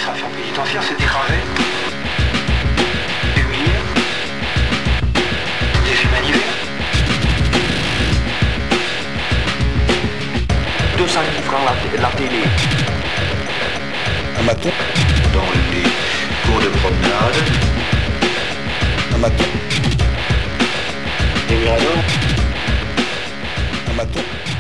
l'administration pénitentiaire s'est écrasée, humiliée, déshumanisée. 200 francs la télé. Un maton. Dans les cours de promenade. Un maton. Des miradors. Un maton.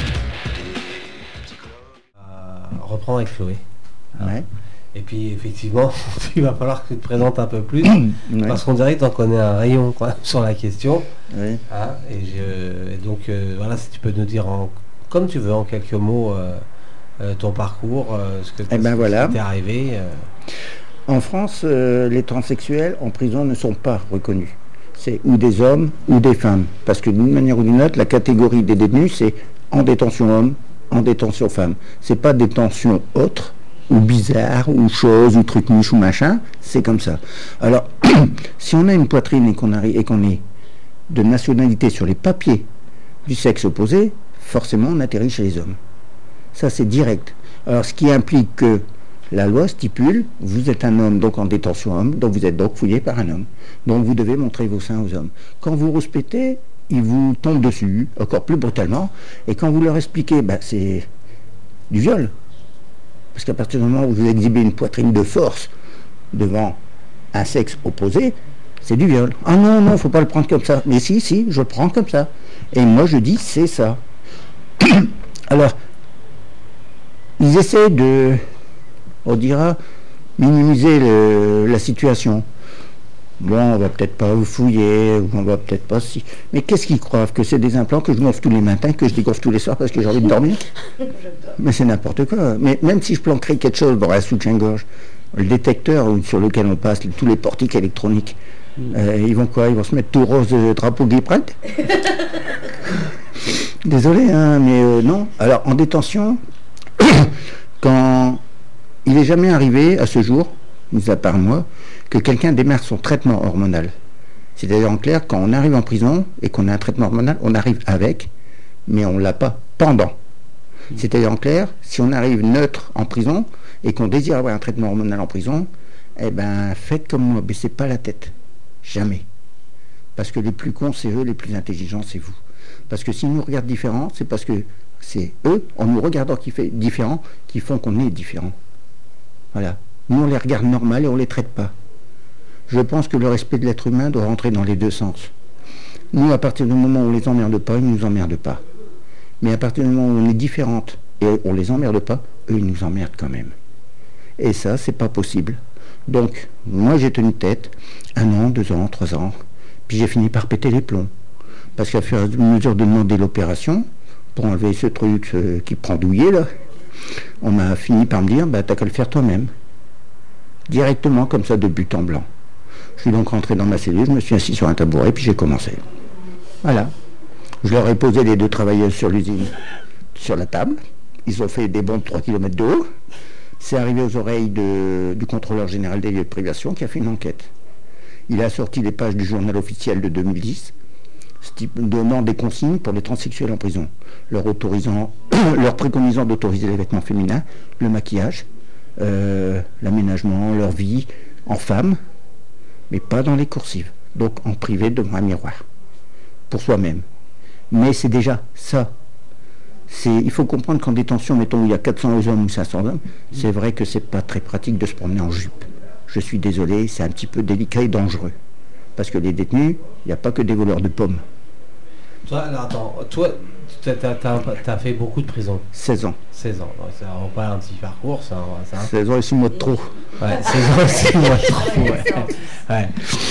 Reprends avec Chloé. Ouais. Et puis effectivement, il va falloir que tu te présentes un peu plus, Ouais. parce qu'on dirait que tu en connais un rayon quoi, sur la question. Ouais. Hein, et donc voilà, si tu peux nous dire comme tu veux en quelques mots ton parcours, ce que Eh ben voilà. t'est arrivé. En France, les transsexuels en prison ne sont pas reconnus. C'est ou des hommes ou des femmes. Parce que d'une manière ou d'une autre, la catégorie des détenus, c'est en détention homme, en détention femme. C'est pas détention autre, ou bizarre, ou chose, ou truc niche, ou machin. C'est comme ça. Alors, si on a une poitrine et qu'on est de nationalité sur les papiers du sexe opposé, forcément on atterrit chez les hommes. Ça c'est direct. Alors ce qui implique que la loi stipule, vous êtes un homme donc en détention homme, donc vous êtes donc fouillé par un homme. Donc vous devez montrer vos seins aux hommes. Quand vous rouspétez, ils vous tombent dessus, encore plus brutalement, et quand vous leur expliquez, c'est du viol. Parce qu'à partir du moment où vous exhibez une poitrine de force devant un sexe opposé, c'est du viol. Ah non, faut pas le prendre comme ça. Mais si, je le prends comme ça. Et moi je dis, c'est ça. Alors, ils essaient de, on dira, minimiser la situation. Bon, on va peut-être pas vous fouiller, ou on va peut-être pas si... Mais qu'est-ce qu'ils croient? Que c'est des implants que je gonfle tous les matins, que je dégonfle tous les soirs parce que j'ai envie de dormir? Mais c'est n'importe quoi. Mais même si je planquerais quelque chose dans un soutien-gorge, le détecteur sur lequel on passe, tous les portiques électroniques, ils vont quoi? Ils vont se mettre tout rose drapeau Gay Pride? Désolé, hein, mais non. Alors, en détention, quand il n'est jamais arrivé à ce jour, mis à part moi, que quelqu'un démarre son traitement hormonal. C'est-à-dire en clair, quand on arrive en prison et qu'on a un traitement hormonal, on arrive avec, mais on ne l'a pas pendant. C'est-à-dire en clair, si on arrive neutre en prison et qu'on désire avoir un traitement hormonal en prison, eh ben faites comme moi, baissez pas la tête. Jamais. Parce que les plus cons, c'est eux, les plus intelligents, c'est vous. Parce que s'ils nous regardent différents, c'est parce que c'est eux, en nous regardant différents, qui font qu'on est différents. Voilà. Nous, on les regarde normal et on ne les traite pas. Je pense que le respect de l'être humain doit rentrer dans les deux sens. Nous, à partir du moment où on ne les emmerde pas, ils ne nous emmerdent pas. Mais à partir du moment où on est différente et on ne les emmerde pas, eux, ils nous emmerdent quand même. Et ça, c'est pas possible. Donc, moi, j'ai tenu tête, 1 an, 2 ans, 3 ans, puis j'ai fini par péter les plombs. Parce qu'à fur et à mesure de demander l'opération, pour enlever ce truc qui prend douillet, là, on m'a fini par me dire, t'as qu'à le faire toi-même. Directement, comme ça, de but en blanc. Je suis donc rentré dans ma cellule, je me suis assis sur un tabouret, puis j'ai commencé. Voilà. Je leur ai posé les 2 travailleuses sur l'usine, sur la table. Ils ont fait des bonds de 3 km de haut. C'est arrivé aux oreilles du contrôleur général des lieux de privation qui a fait une enquête. Il a sorti les pages du journal officiel de 2010, donnant des consignes pour les transsexuels en prison, leur préconisant d'autoriser les vêtements féminins, le maquillage, l'aménagement, leur vie en femme, mais pas dans les coursives, donc en privé devant un miroir, pour soi-même. Mais c'est déjà ça. Il faut comprendre qu'en détention, mettons, où il y a 400 hommes ou 500 hommes, c'est vrai que c'est pas très pratique de se promener en jupe. Je suis désolé, c'est un petit peu délicat et dangereux. Parce que les détenus, il n'y a pas que des voleurs de pommes. Toi, alors, attends, toi, t'as fait beaucoup de prison. 16 ans. 16 ans. Donc, ça va pas un petit parcours, ça. 16 ans et 6 mois de trop. Ouais, 16 ans et 6 mois de trop. Ouais.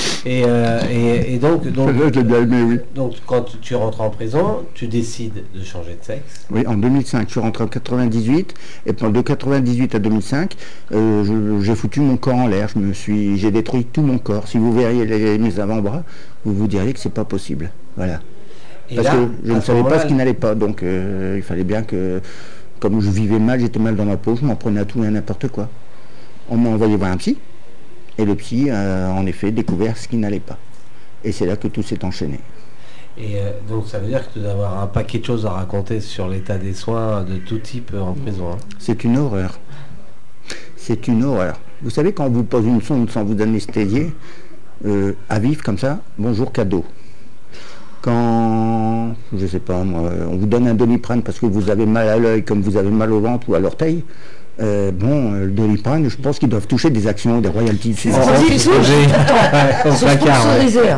Et donc, je l'ai bien aimé, oui. Donc, quand tu rentres en prison, tu décides de changer de sexe. Oui, en 2005. Je suis rentré en 98. Et de 98 à 2005, j'ai foutu mon corps en l'air. J'ai détruit tout mon corps. Si vous verriez mes avant-bras, vous vous diriez que c'est pas possible. Voilà. Parce que je ne savais pas ce qui n'allait pas, donc il fallait bien que, comme je vivais mal, j'étais mal dans ma peau, je m'en prenais à tout et à n'importe quoi. On m'a envoyé voir un psy, et le psy a en effet découvert ce qui n'allait pas. Et c'est là que tout s'est enchaîné. Et donc ça veut dire que tu dois avoir un paquet de choses à raconter sur l'état des soins de tout type en prison. Hein. C'est une horreur. C'est une horreur. Vous savez, quand on vous pose une sonde sans vous anesthésier, à vif comme ça, bonjour cadeau. Quand, je sais pas moi, on vous donne un Doliprane parce que vous avez mal à l'œil, comme vous avez mal au ventre ou à l'orteil, le Doliprane, je pense qu'ils doivent toucher des actions, des royalties. Ils sont sponsorisés.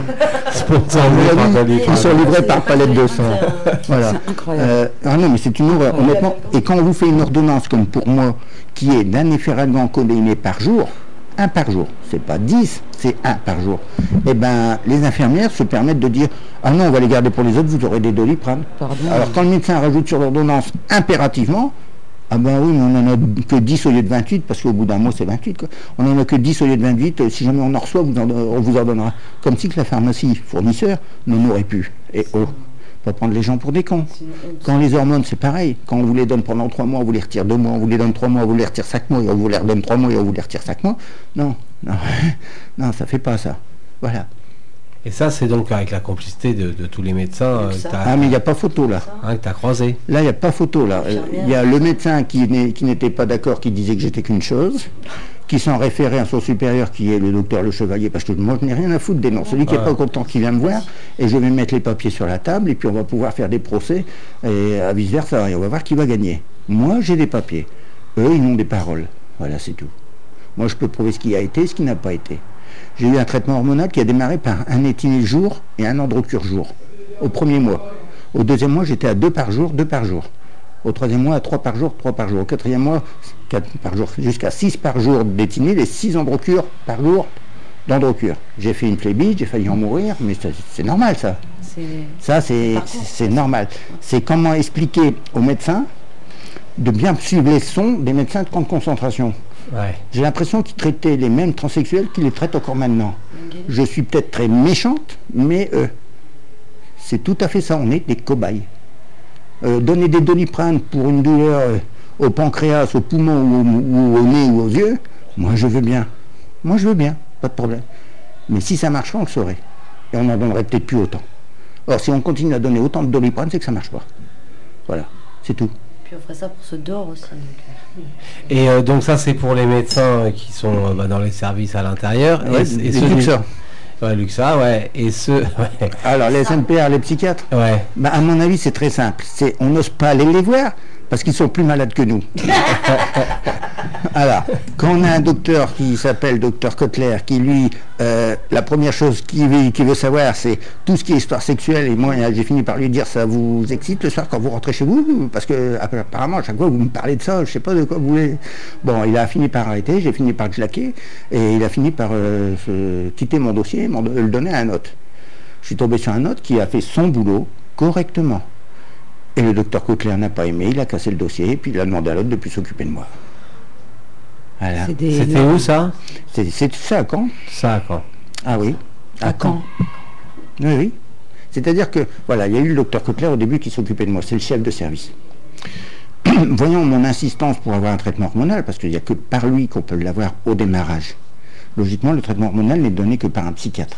Ils sont livrés par palette de sang. Voilà. C'est incroyable. Non, mais c'est une horreur, honnêtement. Et quand on vous fait une ordonnance, comme pour moi, qui est d'un efferalgan codéiné par jour, un par jour, c'est pas 10, c'est un par jour. Eh ben, les infirmières se permettent de dire ah non, on va les garder pour les autres, vous aurez des Doliprane. Alors quand le médecin rajoute sur l'ordonnance impérativement, ah ben oui, mais on en a que 10 au lieu de 28, parce qu'au bout d'un mois c'est 28, quoi. On en a que 10 au lieu de 28, si jamais on en reçoit, on vous en donnera. Comme si que la pharmacie fournisseur n'en aurait pu. Et pas prendre les gens pour des cons. Quand les hormones, c'est pareil. Quand on vous les donne pendant 3 mois, on vous les retire 2 mois, on vous les donne 3 mois, on vous les retire 5 mois, et on vous les redonne 3 mois, et on vous les retire 5 mois. Non, ça fait pas ça. Voilà. Et ça, c'est donc avec la complicité de tous les médecins mais il n'y a pas photo là. Que tu as croisé. Là, il n'y a pas photo là. Il y a le médecin qui n'était pas d'accord, qui disait que j'étais qu'une chose, qui s'en référait à son supérieur, qui est le docteur Le Chevalier, parce que moi, je n'ai rien à foutre des noms. Celui qui n'est pas content, qui vient me voir, et je vais mettre les papiers sur la table, et puis on va pouvoir faire des procès, et à vice-versa, et on va voir qui va gagner. Moi, j'ai des papiers. Eux, ils ont des paroles. Voilà, c'est tout. Moi, je peux prouver ce qui a été, ce qui n'a pas été. J'ai eu un traitement hormonal qui a démarré par un étinyl jour et un androcure jour, au premier mois. Au deuxième mois, j'étais à 2 par jour, 2 par jour. Au troisième mois, à 3 par jour, 3 par jour. Au quatrième mois, 4 par jour, jusqu'à 6 par jour d'étinyl et 6 androcures par jour d'androcure. J'ai fait une phlébite, j'ai failli en mourir, mais c'est normal ça. C'est normal. C'est comment expliquer aux médecins de bien suivre les sons des médecins de grande concentration. Ouais. J'ai l'impression qu'ils traitaient les mêmes transsexuels qu'ils les traitent encore maintenant. Je suis peut-être très méchante, mais c'est tout à fait ça, on est des cobayes. Donner des Doliprane pour une douleur au pancréas, au poumon ou au nez ou aux yeux, moi je veux bien. Moi je veux bien, pas de problème. Mais si ça marcherait, on le saurait. Et on n'en donnerait peut-être plus autant. Or, si on continue à donner autant de Doliprane, c'est que ça marche pas. Voilà, c'est tout. Puis on ferait ça pour ceux dehors aussi. Et donc ça, c'est pour les médecins qui sont dans les services à l'intérieur. Ouais, et les Luxa. Ouais, Luxa, ouais. Et ceux... Ouais. Alors, les SNPR, les psychiatres, Ouais. à mon avis, c'est très simple. On n'ose pas aller les voir parce qu'ils sont plus malades que nous. Alors, quand on a un docteur qui s'appelle docteur Kotler, qui lui, la première chose qu'il veut savoir, c'est tout ce qui est histoire sexuelle, et moi j'ai fini par lui dire ça vous excite le soir quand vous rentrez chez vous, parce que apparemment à chaque fois vous me parlez de ça, je sais pas de quoi vous voulez. Bon, il a fini par arrêter, j'ai fini par claquer, et il a fini par quitter mon dossier et le donner à un autre. Je suis tombé sur un autre qui a fait son boulot correctement. Et le docteur Kotler n'a pas aimé, il a cassé le dossier, et puis il a demandé à l'autre de plus s'occuper de moi. Voilà. C'était où ça? C'est ça à Caen. Ça à Caen. Ah oui. À Caen. Oui, oui. C'est-à-dire que, voilà, il y a eu le docteur Kotler au début qui s'occupait de moi, c'est le chef de service. Voyons mon insistance pour avoir un traitement hormonal, parce qu'il n'y a que par lui qu'on peut l'avoir au démarrage. Logiquement, le traitement hormonal n'est donné que par un psychiatre.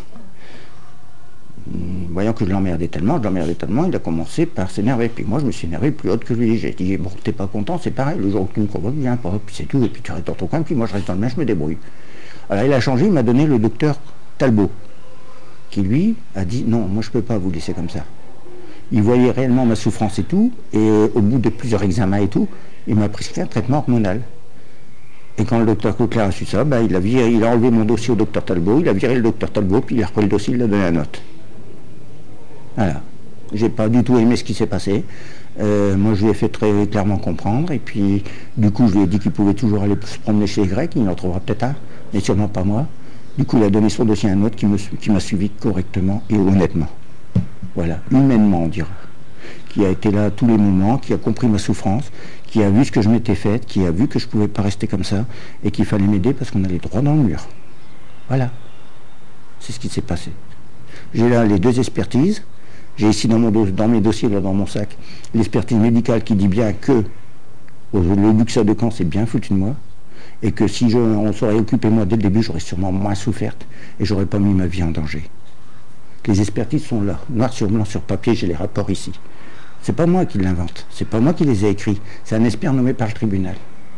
Voyant que je l'emmerdais tellement, il a commencé par s'énerver. Puis moi, je me suis énervé plus haute que lui. J'ai dit, bon, t'es pas content, c'est pareil, le jour où tu me convoques, viens pas, puis c'est tout, et puis tu restes dans ton coin, puis moi je reste dans le mien, je me débrouille. Alors il a changé, il m'a donné le docteur Talbot, qui lui a dit, non, moi je peux pas vous laisser comme ça. Il voyait réellement ma souffrance et tout, et au bout de plusieurs examens et tout, il m'a prescrit un traitement hormonal. Et quand le docteur Kotler a su ça, il a enlevé mon dossier au docteur Talbot, il a viré le docteur Talbot, puis il a repris le dossier, il a donné la note. Voilà. J'ai pas du tout aimé ce qui s'est passé. Moi, je lui ai fait très clairement comprendre. Et puis, du coup, je lui ai dit qu'il pouvait toujours aller se promener chez les Grecs. Il en trouvera peut-être un, mais sûrement pas moi. Du coup, il a donné son dossier à un autre qui m'a suivi correctement et honnêtement. Voilà, humainement, on dira. Qui a été là à tous les moments, qui a compris ma souffrance, qui a vu ce que je m'étais faite, qui a vu que je pouvais pas rester comme ça et qu'il fallait m'aider parce qu'on allait droit dans le mur. Voilà. C'est ce qui s'est passé. J'ai là les 2 expertises. J'ai ici dans mes dossiers, là dans mon sac, l'expertise médicale qui dit bien que le Luxa de Caen c'est bien foutu de moi, et que si on s'aurait occupé moi dès le début, j'aurais sûrement moins souffert et j'aurais pas mis ma vie en danger. Les expertises sont là, noir sur blanc sur papier, j'ai les rapports ici. C'est pas moi qui l'invente, c'est pas moi qui les ai écrits, c'est un expert nommé par le tribunal.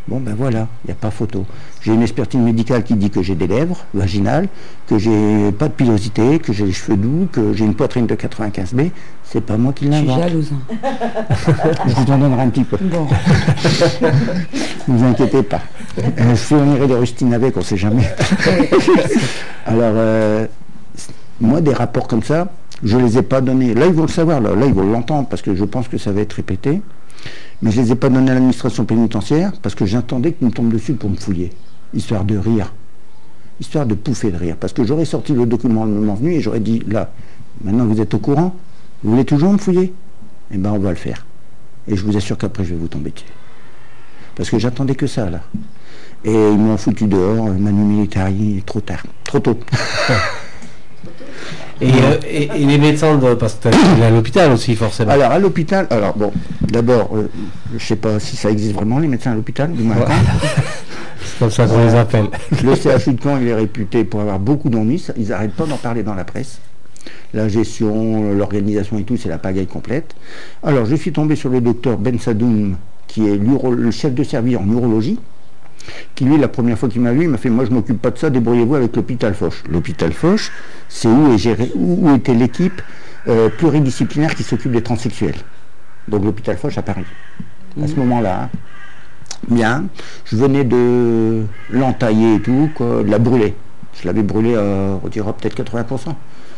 Bon ben voilà, il n'y a pas photo. J'ai une expertise médicale qui dit que j'ai des lèvres vaginales, que j'ai pas de pilosité, que j'ai les cheveux doux, que j'ai une poitrine de 95B. C'est pas moi qui Je suis l'invente. jalouse. Je vous en donnerai un petit peu. Bon. Ne vous inquiétez pas. Je fournirai des rustines avec, on ne sait jamais. Alors, moi, des rapports comme ça, je ne les ai pas donnés. Là, ils vont le savoir, là ils vont l'entendre, parce que je pense que ça va être répété. Mais je ne les ai pas donnés à l'administration pénitentiaire, parce que j'attendais qu'ils me tombent dessus pour me fouiller, histoire de rire, histoire de pouffer de rire. Parce que j'aurais sorti le document le moment venu et j'aurais dit, là, maintenant vous êtes au courant, vous voulez toujours me fouiller? Eh bien, on va le faire. Et je vous assure qu'après, je vais vous tomber dessus. Parce que j'attendais que ça, là. Et ils m'ont foutu dehors, Manu Militari, trop tard, trop tôt. Et les médecins, parce que tu es à l'hôpital aussi, forcément. Alors, à l'hôpital, alors bon, d'abord, je ne sais pas si ça existe vraiment, les médecins à l'hôpital, du moins à Caen. C'est comme ça qu'on les appelle. Le CHU de Caen, il est réputé pour avoir beaucoup d'ennuis, ils n'arrêtent pas d'en parler dans la presse. La gestion, l'organisation et tout, c'est la pagaille complète. Alors, je suis tombé sur le docteur Ben Sadoun, qui est le chef de service en urologie, qui lui, la première fois qu'il m'a vu, il m'a fait, moi je m'occupe pas de ça, débrouillez-vous avec l'hôpital Foch. L'hôpital Foch, c'est où était l'équipe pluridisciplinaire qui s'occupe des transsexuels. Donc l'hôpital Foch à Paris. À ce moment-là, bien, je venais de l'entailler et tout, quoi, de la brûler. Je l'avais brûlé on dira peut-être 80%.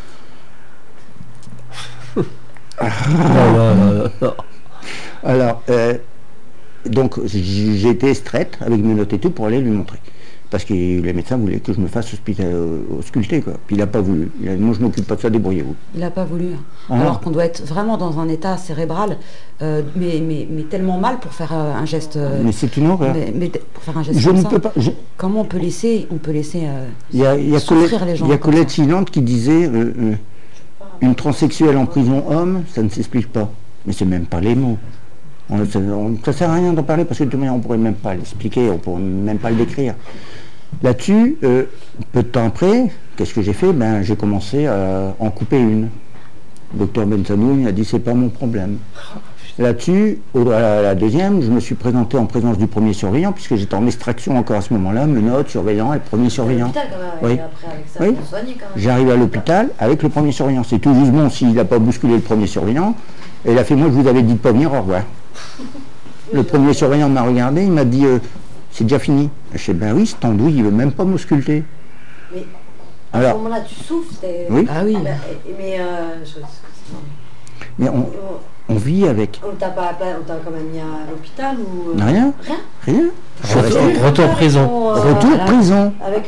Non. Alors, donc j'ai été extraite avec mes notes et tout pour aller lui montrer. Parce que les médecins voulaient que je me fasse ausculter, quoi. Puis il n'a pas voulu. Il a dit, moi je m'occupe pas de ça, débrouillez-vous. Il n'a pas voulu. Ah. Alors qu'on doit être vraiment dans un état cérébral, mais tellement mal pour faire un geste. Mais c'est une horreur. Mais pour faire un geste Je comme ne ça. peux pas. Comment on peut laisser Il y a souffrir les gens. Il y a comme Colette ça. Silente qui disait une transsexuelle en prison homme, ça ne s'explique pas. Mais c'est même pas les mots. Ça sert à rien d'en parler parce que de toute manière on pourrait même pas l'expliquer, on pourrait même pas le décrire. Là-dessus, peu de temps après, qu'est-ce que j'ai fait? Ben j'ai commencé à en couper une. Le docteur Bensanou a dit c'est pas mon problème. Là-dessus, à la deuxième, je me suis présenté en présence du premier surveillant, puisque j'étais en extraction encore à ce moment-là, menottes, surveillant et premier surveillant. L'hôpital quand même, Oui. et après avec ça, Oui. pour soigner quand même. J'arrive à l'hôpital avec le premier surveillant. C'est tout juste bon s'il n'a pas bousculé le premier surveillant. Et il a fait, moi je vous avais dit de pas venir, au revoir. Le premier surveillant m'a regardé, il m'a dit, c'est déjà fini. Je sais, ben oui, cet andouille, il veut même pas m'ausculter. Mais à Alors, ce moment-là, tu souffres. oui. Ah oui. Mais Mais on vit avec. on t'a quand même mis à l'hôpital ou Rien. Rien. Rien. Je suis resté- Retour prison. Retour voilà. prison. Avec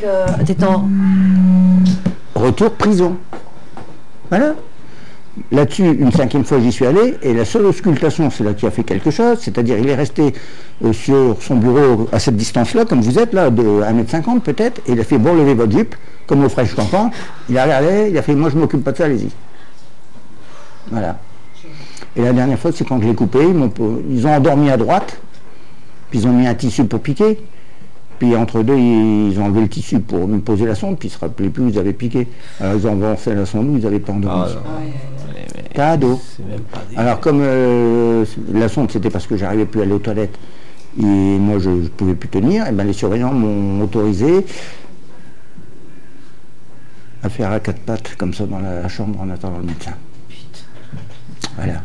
Retour prison. Voilà. Là-dessus, une cinquième fois, j'y suis allé, et la seule auscultation, c'est là qui a fait quelque chose, c'est-à-dire il est resté sur son bureau à cette distance-là, comme vous êtes là, de 1m50 peut-être, et il a fait, bon, levez votre jupe, comme au fraîche campant, il a regardé, il a fait, moi je m'occupe pas de ça, allez-y. Voilà. Et la dernière fois, c'est quand je l'ai coupé, ils ont endormi à droite, puis ils ont mis un tissu pour piquer. Puis entre deux, ils ont enlevé le tissu pour me poser la sonde, puis ils ne se rappelaient plus où ils avaient piqué. Alors ils ont avancé la sonde où ils n'avaient pas endormi. Cadeau. C'est même pas des... Alors comme la sonde, c'était parce que j'arrivais plus à aller aux toilettes, et moi je ne pouvais plus tenir, et ben les surveillants m'ont autorisé à faire à quatre pattes, comme ça, dans la chambre en attendant le médecin. Voilà.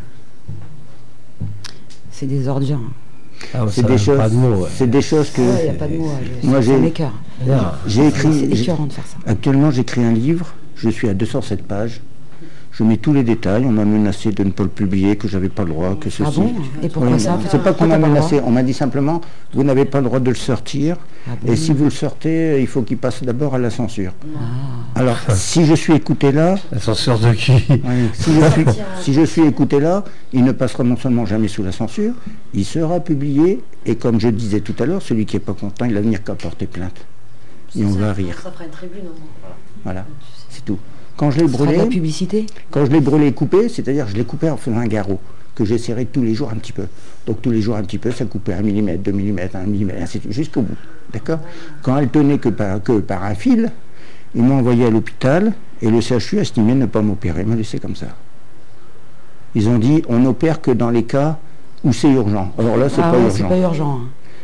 C'est des ordures. Ah, C'est ça des a choses, pas de mots, ouais. c'est des choses que... Il n'y a pas de mots. Moi, Ça j'ai- m'écoeure. Non. J'ai C'est écrit... écœurant de faire ça. Actuellement, j'écris un livre, je suis à 207 pages. Je mets tous les détails, on m'a menacé de ne pas le publier, que j'avais pas le droit, que ceci. Ah bon? Et pourquoi Oui, ça? c'est pas qu'on m'a Pourquoi t'as pas le menacé, droit? on m'a dit simplement, vous n'avez pas le droit de le sortir, Ah bon? et si vous le sortez, il faut qu'il passe d'abord à la censure. Ah. Alors, si je suis écouté là, La censure de qui? oui, si je suis écouté là, il ne passera non seulement jamais sous la censure, il sera publié, et comme je disais tout à l'heure, celui qui n'est pas content, il va venir qu'à porter plainte. Et on va rire. Ça fera une tribune au moins. Voilà, c'est tout. Quand je l'ai Ce sera de brûlé, la publicité? quand je l'ai brûlé et coupé, c'est-à-dire je l'ai coupé en faisant un garrot, que j'ai serré tous les jours un petit peu. Donc tous les jours un petit peu, ça coupait 1 mm, 2 mm, 1 mm, ainsi de suite, jusqu'au bout. D'accord? Quand elle tenait que par un fil, ils m'ont envoyé à l'hôpital, et le CHU a estimé ne pas m'opérer, me laisser comme ça. Ils ont dit, on n'opère que dans les cas où c'est urgent. Alors là, c'est Ah pas ouais, urgent. c'est pas urgent. Hein.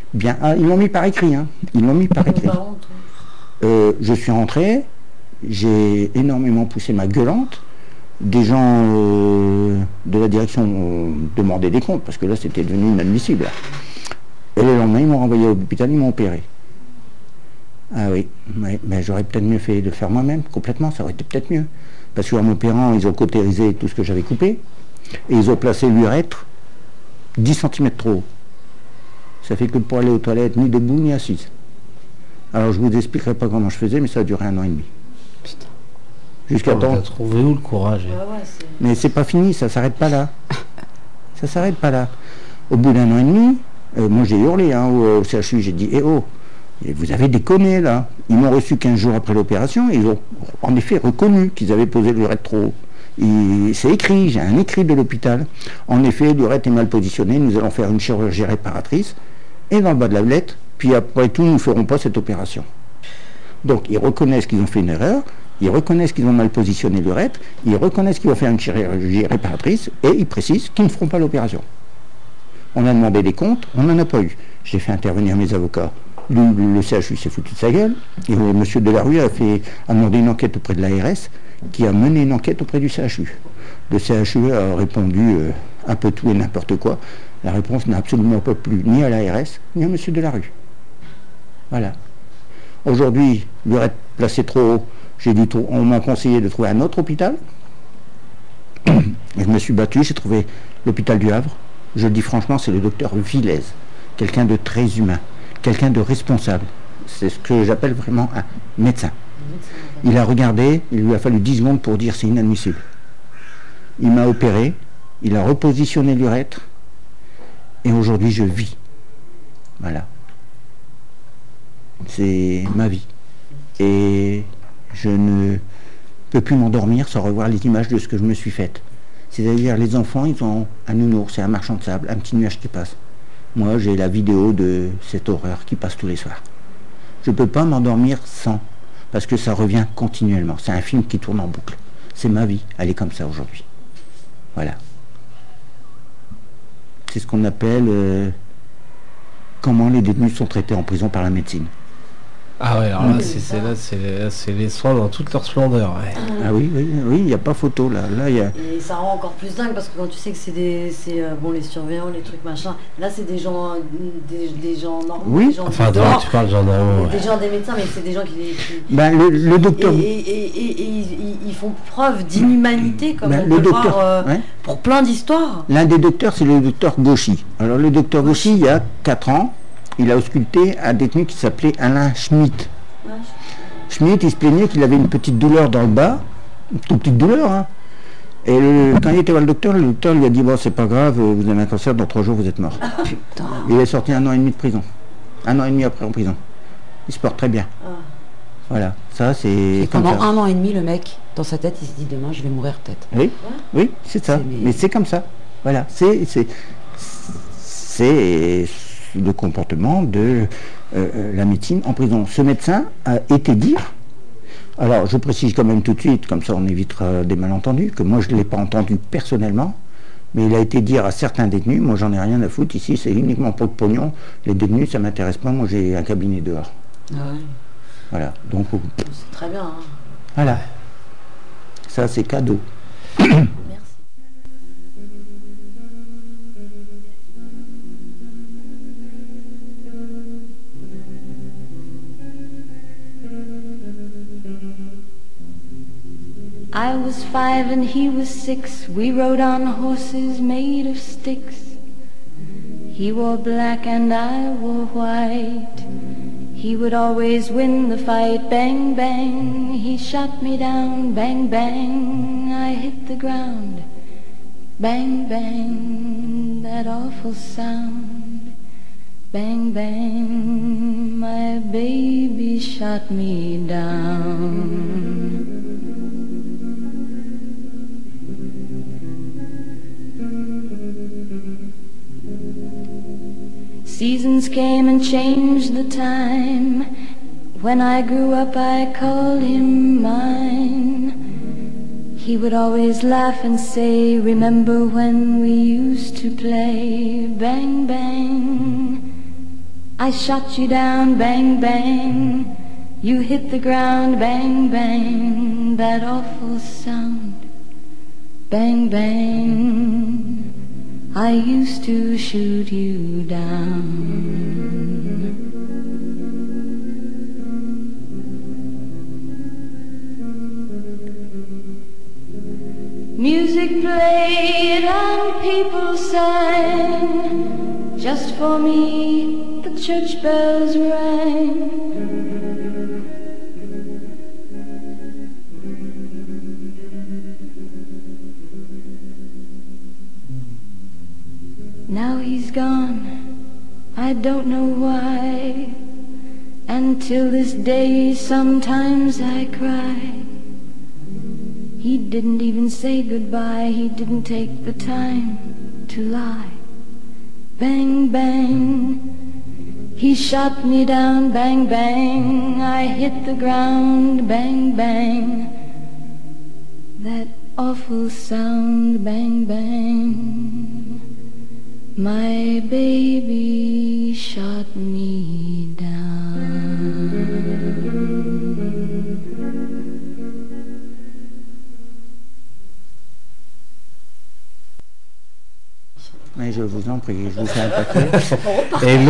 Bien, ils l'ont mis par écrit, hein. Ils l'ont mis par Vos écrit. parents, toi. Je suis rentré, j'ai énormément poussé ma gueulante. Des gens de la direction ont demandé des comptes, parce que là, c'était devenu inadmissible. Et le lendemain, ils m'ont renvoyé à l'hôpital, ils m'ont opéré. Ah oui, mais j'aurais peut-être mieux fait de le faire moi-même, complètement, ça aurait été peut-être mieux. Parce qu'en m'opérant, ils ont cautérisé tout ce que j'avais coupé, et ils ont placé l'urètre 10 cm trop haut. Ça fait que pour aller aux toilettes, ni debout, ni assise. Alors je vous expliquerai pas comment je faisais, mais ça a duré 1 an et demi. Putain. Jusqu'à T'as temps. trouvé où le courage Ouais, ouais, c'est... Mais c'est pas fini, ça s'arrête pas là. Ça s'arrête pas là. Au bout d'1 an et demi, moi j'ai hurlé au CHU, j'ai dit, oh, vous avez déconné là. Ils m'ont reçu 15 jours après l'opération et ils ont en effet reconnu qu'ils avaient posé l'urètre trop haut. C'est écrit, j'ai un écrit de l'hôpital. En effet, l'urètre est mal positionné, nous allons faire une chirurgie réparatrice. Et dans le bas de la lettre, puis après tout, nous ne ferons pas cette opération. Donc ils reconnaissent qu'ils ont fait une erreur, ils reconnaissent qu'ils ont mal positionné l'urètre, ils reconnaissent qu'ils vont faire une chirurgie réparatrice, et ils précisent qu'ils ne feront pas l'opération. On a demandé des comptes, on n'en a pas eu. J'ai fait intervenir mes avocats. Le CHU s'est foutu de sa gueule, et M. Delarue a demandé une enquête auprès de l'ARS, qui a mené une enquête auprès du CHU. Le CHU a répondu un peu tout et n'importe quoi. La réponse n'a absolument pas plu ni à l'ARS, ni à M. Delarue. Voilà. Aujourd'hui, l'urètre placé trop haut, on m'a conseillé de trouver un autre hôpital. Et je me suis battu, j'ai trouvé l'hôpital du Havre. Je le dis franchement, c'est le docteur Villez, quelqu'un de très humain, quelqu'un de responsable. C'est ce que j'appelle vraiment un médecin. Il a regardé, il lui a fallu 10 secondes pour dire c'est inadmissible. Il m'a opéré, il a repositionné l'urètre, et aujourd'hui je vis. Voilà. C'est ma vie. Et je ne peux plus m'endormir sans revoir les images de ce que je me suis faite. C'est-à-dire les enfants, ils ont un nounours, c'est un marchand de sable, un petit nuage qui passe. Moi, j'ai la vidéo de cette horreur qui passe tous les soirs. Je ne peux pas m'endormir sans, parce que ça revient continuellement. C'est un film qui tourne en boucle. C'est ma vie, elle est comme ça aujourd'hui. Voilà. C'est ce qu'on appelle comment les détenus sont traités en prison par la médecine. Ah ouais, alors là, c'est les soins dans toute leur splendeur. Ouais. Ah oui, il n'y a pas photo là. Là, y a... Et ça rend encore plus dingue parce que quand tu sais que c'est bon, les surveillants, les trucs machin, là c'est des gens normaux, oui. des gens Enfin, dehors, tu parles de gens normaux. des gens des médecins, mais c'est des gens qui Ben, le docteur... Et ils font preuve d'inhumanité comme ben, on peut le docteur, voir ouais. pour plein d'histoires. L'un des docteurs, c'est le docteur Gauchy. Alors le docteur Gauchy, il y a 4 ans, il a ausculté un détenu qui s'appelait Alain Schmitt. Ouais. Schmitt, il se plaignait qu'il avait une petite douleur dans le bas, une toute petite douleur, hein. Et quand il était voir le docteur lui a dit, bon, c'est pas grave, vous avez un cancer, dans 3 jours, vous êtes mort. Putain. Il est sorti 1 an et demi de prison. 1 an et demi après en prison. Il se porte très bien. Ah. Voilà, ça c'est... Et comme pendant ça. 1 an et demi, le mec, dans sa tête, il se dit demain, je vais mourir peut-être. Oui, c'est ça. Mais c'est comme ça. Voilà, c'est le comportement de la médecine en prison. Ce médecin a été dire, alors je précise quand même tout de suite, comme ça on évitera des malentendus, que moi je ne l'ai pas entendu personnellement, mais il a été dire à certains détenus, moi j'en ai rien à foutre, ici c'est uniquement pour le pognon, les détenus ça m'intéresse pas, moi j'ai un cabinet dehors. Ah ouais. Voilà, donc C'est très bien. Hein. voilà, ça c'est cadeau. Merci. I was 5 and he was 6. We rode on horses made of sticks. He wore black and I wore white. He would always win the fight. Bang, bang, he shot me down. Bang, bang, I hit the ground. Bang, bang, that awful sound. Bang, bang, my baby shot me down. Seasons came and changed the time. When I grew up I called him mine. He would always laugh and say, remember when we used to play. Bang, bang, I shot you down, bang, bang. You hit the ground, bang, bang. That awful sound, bang, bang. I used to shoot you down. Music played and people sang. Just for me, the church bells rang. Now he's gone, I don't know why. And till this day sometimes I cry. He didn't even say goodbye, he didn't take the time to lie. Bang, bang, he shot me down, bang, bang. I hit the ground, bang, bang. That awful sound, bang, bang. My baby shot me down. Mais je vous en prie, je vous fais un paquet. Et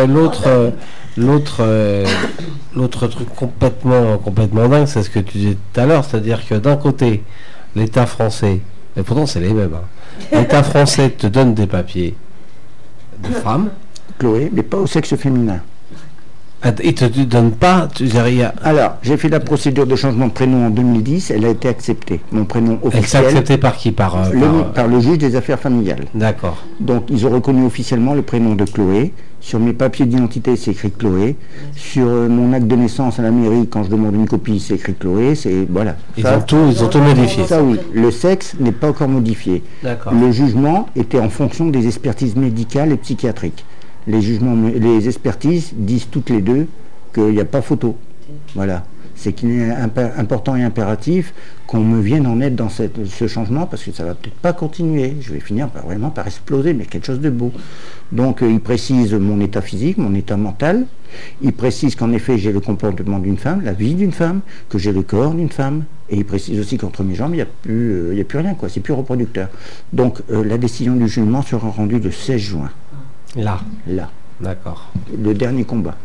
l'autre truc complètement dingue, c'est ce que tu disais tout à l'heure, c'est-à-dire que d'un côté, l'État français, et pourtant c'est les mêmes, hein, l'État français te donne des papiers de femme. Chloé, mais pas au sexe féminin. Il te donne pas, Alors, j'ai fait la procédure de changement de prénom en 2010, elle a été acceptée. Mon prénom officiel. Elle s'est acceptée par qui? Par le juge des affaires familiales. D'accord. Donc, ils ont reconnu officiellement le prénom de Chloé. Sur mes papiers d'identité, c'est écrit Chloé. Sur mon acte de naissance à la mairie, quand je demande une copie, c'est écrit Chloé. C'est voilà. Ils ont tout modifié. Ça oui. Le sexe n'est pas encore modifié. D'accord. Le jugement était en fonction des expertises médicales et psychiatriques. Les expertises disent toutes les deux qu'il n'y a pas photo. Voilà. C'est qu'il est important et impératif qu'on me vienne en aide dans ce changement, parce que ça va peut-être pas continuer. Je vais finir vraiment par exploser, mais quelque chose de beau. Donc il précise mon état physique, mon état mental. Il précise qu'en effet j'ai le comportement d'une femme, la vie d'une femme, que j'ai le corps d'une femme. Et il précise aussi qu'entre mes jambes, il n'y a plus rien, quoi. C'est plus reproducteur. Donc la décision du jugement sera rendue le 16 juin. Là. D'accord. Le dernier combat.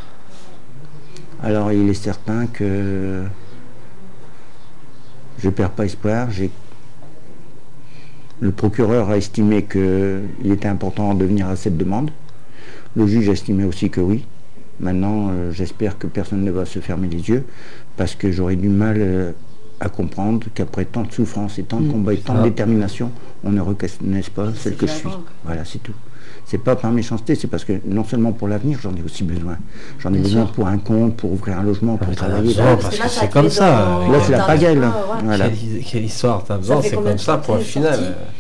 Alors il est certain que je ne perds pas espoir. Le procureur a estimé qu'il était important de venir à cette demande. Le juge a estimé aussi que oui. Maintenant, j'espère que personne ne va se fermer les yeux, parce que j'aurais du mal à comprendre qu'après tant de souffrance et tant de combats et tant de détermination, on ne reconnaisse pas celle que je suis. Voilà, c'est tout. C'est pas par méchanceté, c'est parce que non seulement pour l'avenir, j'en ai aussi besoin. J'en ai besoin pour un compte, pour ouvrir un logement, pour travailler. Parce que c'est comme ça. Là, c'est la pagaille. Voilà. Quelle histoire t'as besoin, c'est comme ça pour le final.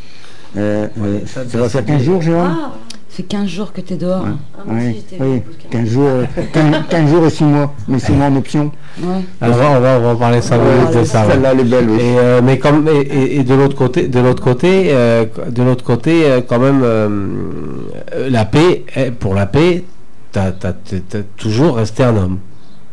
Ça va faire 15 jours, Jérôme? Ça fait 15 jours que tu es dehors. Oui, 15 jours et 6 mois, mais 6 mois en option. Ouais. Alors on va en parler 5 minutes de ça. Celle-là, elle est belle, oui. Et de l'autre côté, quand même, la paix, pour la paix, t'as toujours resté un homme.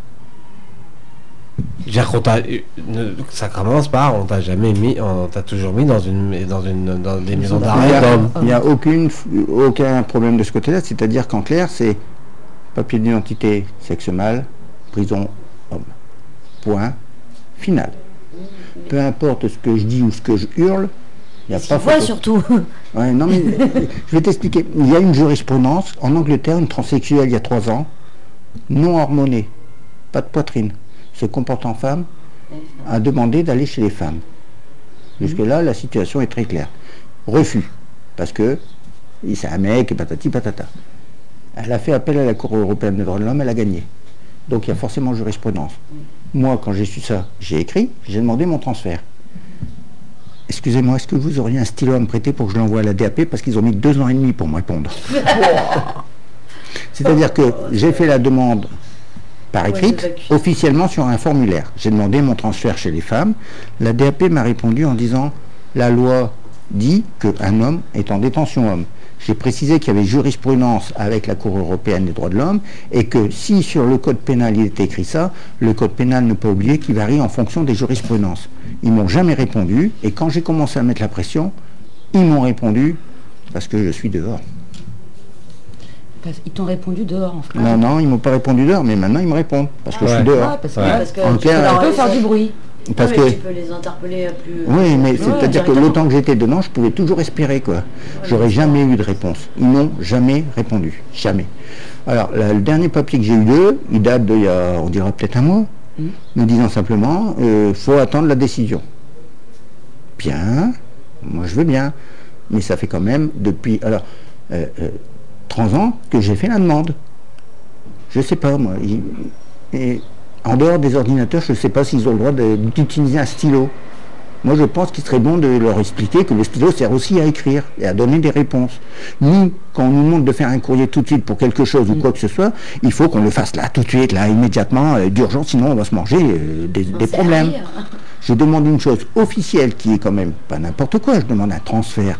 Ça commence par, on t'a toujours mis dans des maisons d'arrêt d'hommes. Il n'y a aucun problème de ce côté-là, c'est-à-dire qu'en clair, c'est papier d'identité, sexe mâle, prison, homme. Point final. Peu importe ce que je dis ou ce que je hurle, il n'y a pas photo. Surtout. Ouais, non, mais je vais t'expliquer. Il y a une jurisprudence en Angleterre, une transsexuelle il y a 3 ans, non hormonée, pas de poitrine, se comporte en femme, a demandé d'aller chez les femmes. Jusque-là, la situation est très claire. Refus, parce que c'est un mec et patati patata. Elle a fait appel à la Cour européenne des droits de l'homme, elle a gagné. Donc il y a forcément jurisprudence. Moi, quand j'ai su ça, j'ai écrit, j'ai demandé mon transfert. Excusez-moi, est-ce que vous auriez un stylo à me prêter pour que je l'envoie à la DAP, parce qu'ils ont mis 2 ans et demi pour me répondre. C'est-à-dire que j'ai fait la demande par écrite, officiellement sur un formulaire. J'ai demandé mon transfert chez les femmes. La DAP m'a répondu en disant « La loi dit qu'un homme est en détention homme. J'ai précisé qu'il y avait jurisprudence avec la Cour européenne des droits de l'homme et que si sur le code pénal il était écrit ça, le code pénal ne peut pas oublier qu'il varie en fonction des jurisprudences. Ils m'ont jamais répondu et quand j'ai commencé à mettre la pression, ils m'ont répondu parce que je suis dehors. Ils t'ont répondu dehors en fait. Non, ils m'ont pas répondu dehors, mais maintenant ils me répondent parce que je suis dehors. Parce que En tu clair, peux On peut faire du bruit. Parce mais que tu peux les interpeller plus... oui, mais c'est-à-dire que directement. le temps que j'étais dedans, je pouvais toujours espérer quoi. J'aurais jamais eu de réponse. Ils n'ont jamais répondu, jamais. Alors le dernier papier que j'ai eu d'eux, il date d'il y a, on dira peut-être un mois, nous disant simplement, faut attendre la décision. Bien, moi je veux bien, mais ça fait quand même depuis 30 ans que j'ai fait la demande. Je sais pas moi. Et en dehors des ordinateurs, je ne sais pas s'ils ont le droit d'utiliser un stylo. Moi, je pense qu'il serait bon de leur expliquer que le stylo sert aussi à écrire et à donner des réponses. Nous, quand on nous demande de faire un courrier tout de suite pour quelque chose ou quoi que ce soit, il faut qu'on le fasse là, tout de suite, là, immédiatement, d'urgence, sinon on va se manger des problèmes. Je demande une chose officielle qui est quand même pas n'importe quoi, je demande un transfert.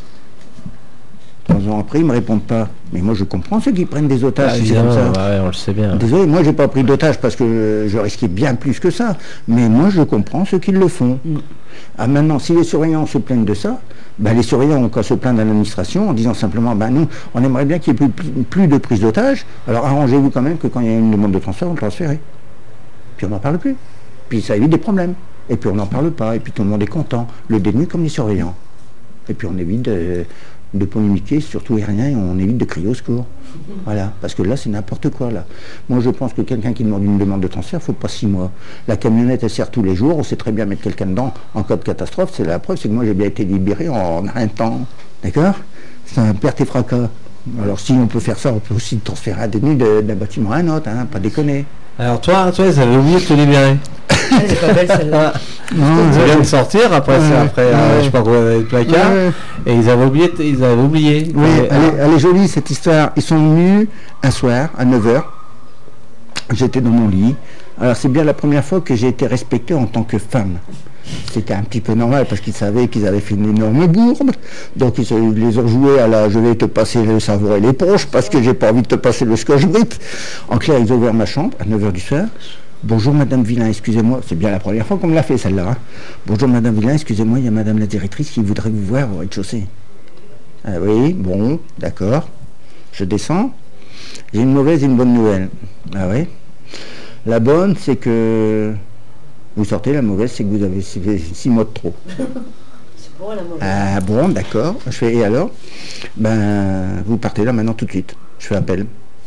3 ans après, ils ne me répondent pas. Mais moi, je comprends ceux qui prennent des otages. C'est comme ça. Ouais, on le sait bien. Désolé, moi, j'ai pas pris d'otages parce que je risquais bien plus que ça. Mais moi, je comprends ceux qui le font. Ah, maintenant, si les surveillants se plaignent de ça, les surveillants ont qu'à se plaindre à l'administration en disant simplement, nous, on aimerait bien qu'il n'y ait plus de prise d'otages. Alors, arrangez-vous quand même que quand il y a une demande de transfert, on le transfère. Puis on n'en parle plus. Puis ça évite des problèmes. Et puis on n'en parle pas. Et puis tout le monde est content. Le détenu comme les surveillants. Et puis on évite de polémiquer, surtout rien, et on évite de crier au secours. Voilà, parce que là, c'est n'importe quoi, là. Moi, je pense que quelqu'un qui demande une demande de transfert, il ne faut pas 6 mois. La camionnette, elle sert tous les jours, on sait très bien mettre quelqu'un dedans en cas de catastrophe. C'est la preuve, c'est que moi, j'ai bien été libéré en rien de temps. D'accord? C'est un perte et fracas. Alors, si on peut faire ça, on peut aussi transférer un détenu d'un bâtiment à un autre, pas déconner. Alors toi, ils avaient oublié de te libérer. Elle est pas belle celle-là. Ils viennent de sortir après je sais pas combien d'années de placard, et ils avaient oublié. Oui, elle est jolie cette histoire. Ils sont venus un soir à 9h. J'étais dans mon lit. Alors c'est bien la première fois que j'ai été respecté en tant que femme. C'était un petit peu normal parce qu'ils savaient qu'ils avaient fait une énorme bourde. Donc ils les ont joués à la je vais te passer le savon et l'éponge parce que j'ai pas envie de te passer le scotch brite. En clair, ils ont ouvert ma chambre à 9h du soir. Bonjour Madame Villain, excusez-moi, c'est bien la première fois qu'on me l'a fait celle-là. Bonjour Madame Villain, excusez-moi, il y a Madame la directrice qui voudrait vous voir au rez-de-chaussée. Ah oui, bon, d'accord. Je descends. J'ai une mauvaise et une bonne nouvelle. Ah oui. La bonne, c'est que vous sortez, la mauvaise, c'est que vous avez 6 mois de trop. C'est pour la mauvaise. Ah bon, d'accord. Je fais, et alors? Vous partez là maintenant tout de suite. Je fais appel.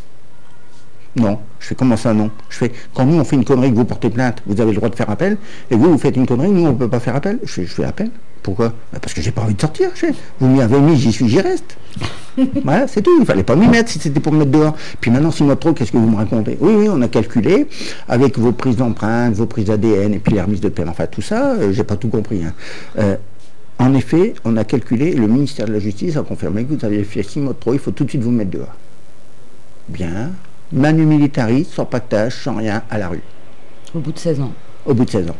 Non. Je fais comment ça non? Je fais quand nous on fait une connerie que vous portez plainte, vous avez le droit de faire appel, et vous faites une connerie, nous on ne peut pas faire appel. Je fais appel. Pourquoi? Parce que j'ai pas envie de sortir. Vous m'y avez mis, j'y reste. Voilà, c'est tout. Il fallait pas m'y mettre si c'était pour me mettre dehors. Puis maintenant 6 mois de trop, qu'est-ce que vous me racontez? Oui, on a calculé avec vos prises d'empreintes, vos prises d'ADN et puis les remises de peine. Enfin tout ça, j'ai pas tout compris. En effet, on a calculé, le ministère de la Justice a confirmé que vous aviez fait 6 mois de trop, il faut tout de suite vous mettre dehors. Bien. Manu militari, sans pactage, sans rien, à la rue. Au bout de 16 ans. Au bout de 16 ans.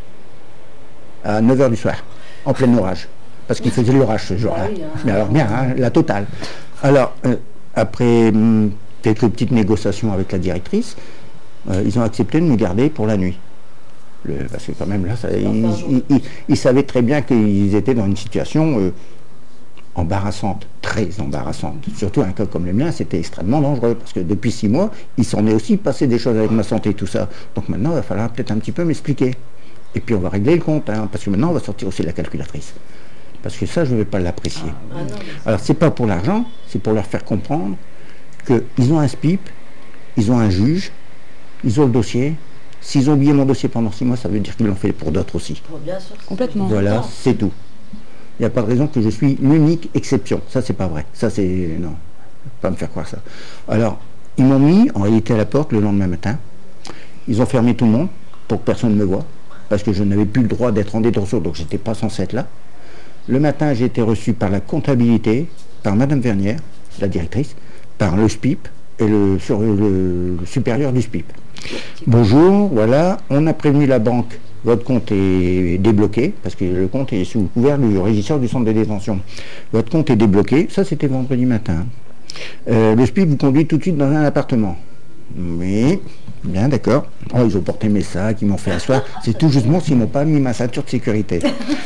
À 9h du soir, en plein orage. Parce qu'il faisait l'orage ce jour-là. Mais alors bien, la totale. Alors, après quelques petites négociations avec la directrice, ils ont accepté de nous garder pour la nuit. Parce que quand même là, ils savaient très bien qu'ils étaient dans une situation embarrassante, très embarrassante. Surtout un cas comme le mien, c'était extrêmement dangereux, parce que depuis 6 mois, il s'en est aussi passé des choses avec ma santé et tout ça. Donc maintenant, il va falloir peut-être un petit peu m'expliquer. Et puis on va régler le compte, parce que maintenant, on va sortir aussi la calculatrice. Parce que ça, je ne vais pas l'apprécier. Alors, c'est pas pour l'argent, c'est pour leur faire comprendre qu'ils ont un SPIP, ils ont un juge, ils ont le dossier. S'ils ont oublié mon dossier pendant 6 mois, ça veut dire qu'ils l'ont fait pour d'autres aussi. Bien sûr. Complètement. Voilà, c'est tout. Il n'y a pas de raison que je suis l'unique exception. Ça, c'est pas vrai. Ça, c'est... Non. Pas me faire croire ça. Alors, ils m'ont mis, en réalité, à la porte le lendemain matin. Ils ont fermé tout le monde pour que personne ne me voie. Parce que je n'avais plus le droit d'être en détention, donc j'étais pas censé être là. Le matin, j'ai été reçu par la comptabilité, par Madame Vernière, la directrice, par le SPIP et le supérieur du SPIP. Bonjour, voilà, on a prévenu la banque votre compte est débloqué, parce que le compte est sous couvert du régisseur du centre de détention. Votre compte est débloqué, ça c'était vendredi matin. Le SPIC vous conduit tout de suite dans un appartement. Oui, bien d'accord. Oh, ils ont porté mes sacs, ils m'ont fait asseoir. C'est tout justement s'ils m'ont pas mis ma ceinture de sécurité.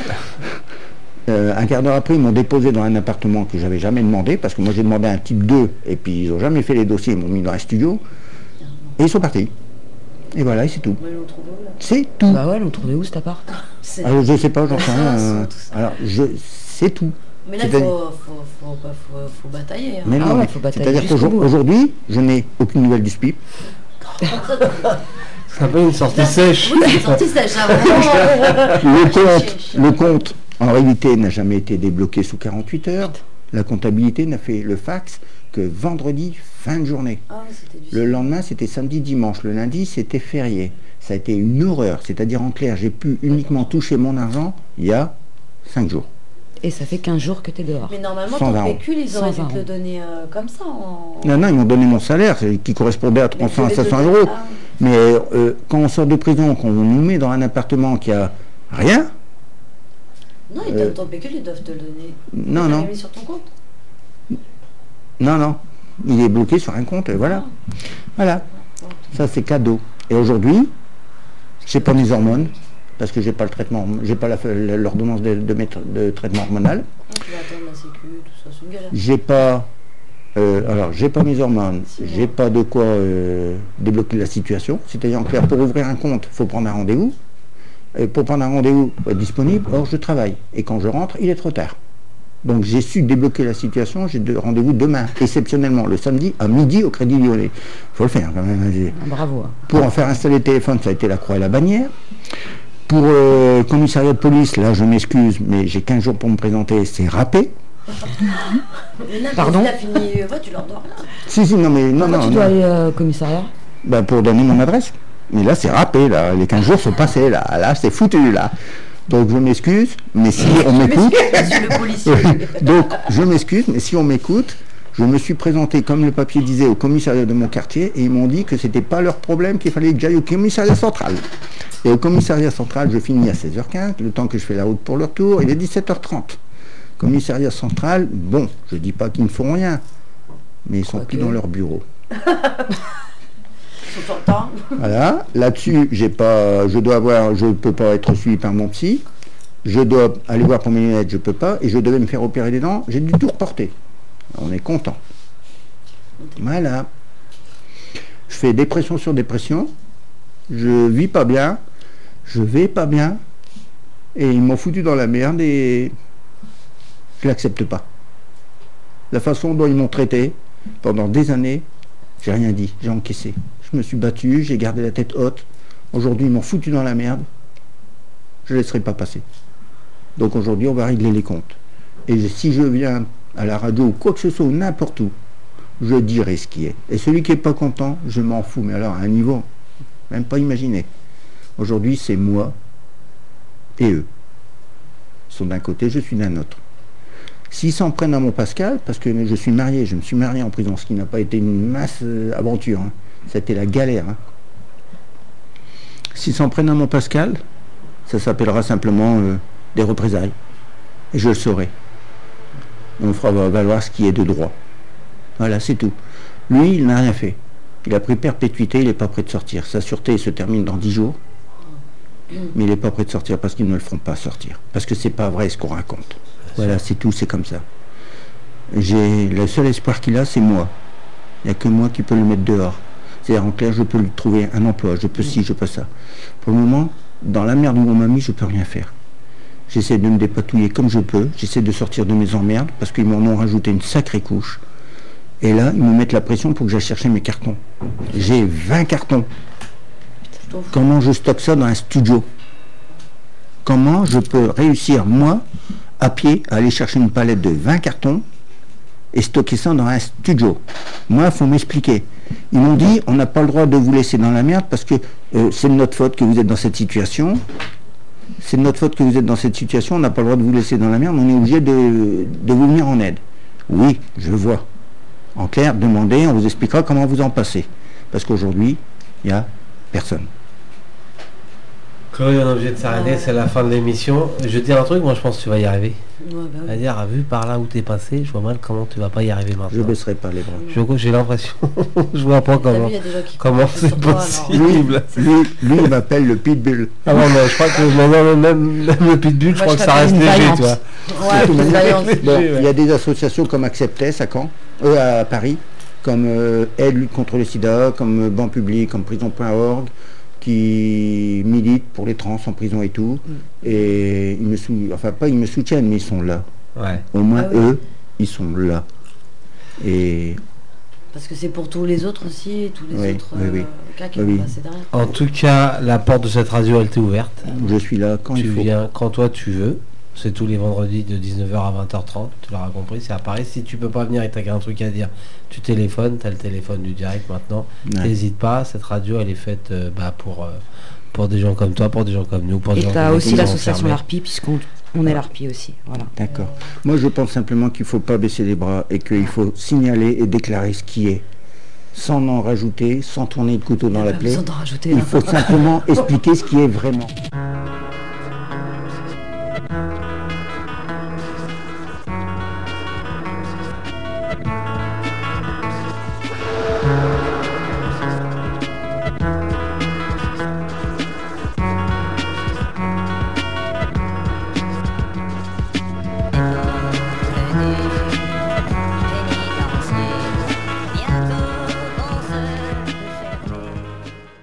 Un quart d'heure après, ils m'ont déposé dans un appartement que j'avais jamais demandé, parce que moi j'ai demandé un type 2, et puis ils n'ont jamais fait les dossiers, ils m'ont mis dans un studio, et ils sont partis. Et voilà, et c'est tout. Mais ils l'ont trouvé où, là? C'est tout. Bah ouais, ils l'ont trouvé où cet appart? Alors, je sais pas, j'en sais rien. Tout ça. Alors, c'est tout. Mais là, il C'est-à-dire- faut batailler. Hein. Mais Ah non, ouais, mais faut batailler c'est-à-dire jusqu'au bout. qu'aujourd'hui, je n'ai aucune nouvelle du SPIP. C'est un peu une sortie sèche. Oui, c'est sorti sèche, hein, vraiment. Le compte, en réalité, n'a jamais été débloqué sous 48 heures. La comptabilité n'a fait le fax que vendredi, fin de journée. Ah, oui, c'était du Le lendemain, c'était samedi, dimanche. Le lundi, c'était férié. Ça a été une horreur. C'est-à-dire, en clair, j'ai pu uniquement toucher mon argent il y a 5 jours. Et ça fait 15 jours que t'es dehors. Mais normalement, Sans ton arrêt. pécule, ils auraient Sans dû te le arrêt. donner comme ça. Non, ils m'ont donné mon salaire, qui correspondait à 300 à 500 euros. Ah, Mais quand on sort de prison, quand on nous met dans un appartement qui a rien, non, ils donnent ton pécule, ils doivent te le donner. non, Ils non. l'avaient mis sur ton compte. Non, il est bloqué sur un compte, et voilà. Voilà, ça c'est cadeau. Et aujourd'hui, j'ai pas mes hormones, parce que j'ai pas le traitement, j'ai pas l'ordonnance de traitement hormonal. Ah, tu vas attendre la sécu, tout ça, c'est une galère. J'ai pas, alors j'ai pas mes hormones, j'ai pas de quoi débloquer la situation. C'est-à-dire en clair, pour ouvrir un compte, il faut prendre un rendez-vous. Et pour prendre un rendez-vous, faut être disponible. Or, je travaille. Et quand je rentre, il est trop tard. Donc j'ai su débloquer la situation, j'ai de rendez-vous demain, exceptionnellement le samedi à midi au Crédit Lyonnais. Faut le faire quand même. Bravo. Hein. Pour en faire installer le téléphone, ça a été la croix et la bannière. Pour le commissariat de police, là je m'excuse, mais j'ai 15 jours pour me présenter, c'est râpé. Mais là, Pardon t'as fini, ouais, tu leur dois rien. Si, non, mais non, Pourquoi non. tu dois non. aller au commissariat? Ben, pour donner mon adresse. Mais là c'est râpé, là. Les 15 jours sont passés, là. Là c'est foutu, là. Donc je m'excuse, mais si on m'écoute... Monsieur le policier. Donc, je m'excuse, mais si on m'écoute, je me suis présenté, comme le papier disait, au commissariat de mon quartier, et ils m'ont dit que c'était pas leur problème, qu'il fallait que j'aille au commissariat central. Et au commissariat central, je finis à 16h15, le temps que je fais la route pour le retour, il est 17h30. Commissariat central, bon, je dis pas qu'ils ne feront rien, mais ils sont plus dans leur bureau. Ils sont tout le temps. Voilà, là-dessus, je peux pas être suivi par mon psy, je dois aller voir pour mes lunettes, je peux pas, et je devais me faire opérer des dents, j'ai dû tout reporter. On est content. Voilà. Je fais dépression sur dépression, je vis pas bien, je vais pas bien, et ils m'ont foutu dans la merde et je l'accepte pas. La façon dont ils m'ont traité pendant des années, j'ai rien dit, j'ai encaissé. Je me suis battu, j'ai gardé la tête haute. Aujourd'hui, ils m'ont foutu dans la merde. Je ne laisserai pas passer. Donc aujourd'hui, on va régler les comptes. Et si je viens à la radio ou quoi que ce soit, ou n'importe où, je dirai ce qui est. Et celui qui n'est pas content, je m'en fous. Mais alors, à un niveau, même pas imaginer. Aujourd'hui, c'est moi et eux. Ils sont d'un côté, je suis d'un autre. S'ils s'en prennent à mon Pascal, parce que je suis marié, je me suis marié en prison, ce qui n'a pas été une masse aventure. Hein. C'était la galère. Hein. S'ils s'en prennent à mon Pascal, ça s'appellera simplement des représailles. Et je le saurai. On fera valoir ce qui est de droit. Voilà, c'est tout. Lui, il n'a rien fait. Il a pris perpétuité, il n'est pas prêt de sortir. Sa sûreté se termine dans 10 jours. Mais il n'est pas prêt de sortir parce qu'ils ne le feront pas sortir. Parce que c'est pas vrai ce qu'on raconte. Voilà, c'est tout, c'est comme ça. Le seul espoir qu'il a, c'est moi. Il n'y a que moi qui peux le mettre dehors. C'est-à-dire, en clair, je peux lui trouver un emploi, je peux ci, je peux ça. Pour le moment, dans la merde où on m'a mis, je peux rien faire. J'essaie de me dépatouiller comme je peux, j'essaie de sortir de mes emmerdes, parce qu'ils m'en ont rajouté une sacrée couche. Et là, ils me mettent la pression pour que j'aille chercher mes cartons. J'ai 20 cartons. Comment je stocke ça dans un studio? Comment je peux réussir, moi, à pied, à aller chercher une palette de 20 cartons et stocker ça dans un studio? Moi, il faut m'expliquer. Ils m'ont dit, on n'a pas le droit de vous laisser dans la merde parce que c'est de notre faute que vous êtes dans cette situation. C'est de notre faute que vous êtes dans cette situation, on n'a pas le droit de vous laisser dans la merde, on est obligé de vous venir en aide. Oui, je vois. En clair, demandez, on vous expliquera comment vous en passez. Parce qu'aujourd'hui, il n'y a personne. Chloé, on est obligé de s'arrêter, c'est la fin de l'émission. Je vais te dire un truc, moi je pense que tu vas y arriver. Ouais, bah oui. C'est-à-dire, vu par là où t'es passé, je vois mal comment tu vas pas y arriver Je maintenant. baisserai pas les bras. J'ai l'impression, je vois pas T'as vu, comment, il y a des gens qui comment comptent c'est sur toi, alors. possible. Lui, il m'appelle le pitbull. Ah non, mais je crois que maintenant, même le pitbull, je Moi, crois je que ça reste t'appelle une léger, vaillante. tu vois. Ouais, Tout une manière, vaillante. bon, ouais. il y a des associations comme Acceptess à Paris, comme Aide lutte contre le sida, comme Banc public, comme prison.org, qui militent pour les trans en prison et tout. Et ils me soutiennent, mais ils sont là. Ouais. Au moins Ah oui. eux, ils sont là. Et Parce que c'est pour tous les autres aussi, tous les Oui, autres oui. cas qui Oui, vont oui. passer derrière. En tout cas, la porte de cette radio, elle t'est ouverte. je suis là quand Tu il faut. viens quand toi tu veux. C'est tous les vendredis de 19h à 20h30. Tu l'auras compris, c'est à Paris. Si tu peux pas venir et que t'as un truc à dire, tu téléphones. T'as le téléphone du direct maintenant. Ouais. N'hésite pas. Cette radio, elle est faite pour des gens comme toi, pour des gens comme nous, pour des Et gens tu as comme aussi nous, l'association enfermés. l'ARPI, puisqu'on est l'ARPI aussi. Voilà. D'accord. Moi, je pense simplement qu'il ne faut pas baisser les bras et qu'il faut signaler et déclarer ce qui est, sans en rajouter, sans tourner le couteau dans la plaie. Sans en rajouter. Il là. faut simplement expliquer ce qui est vraiment.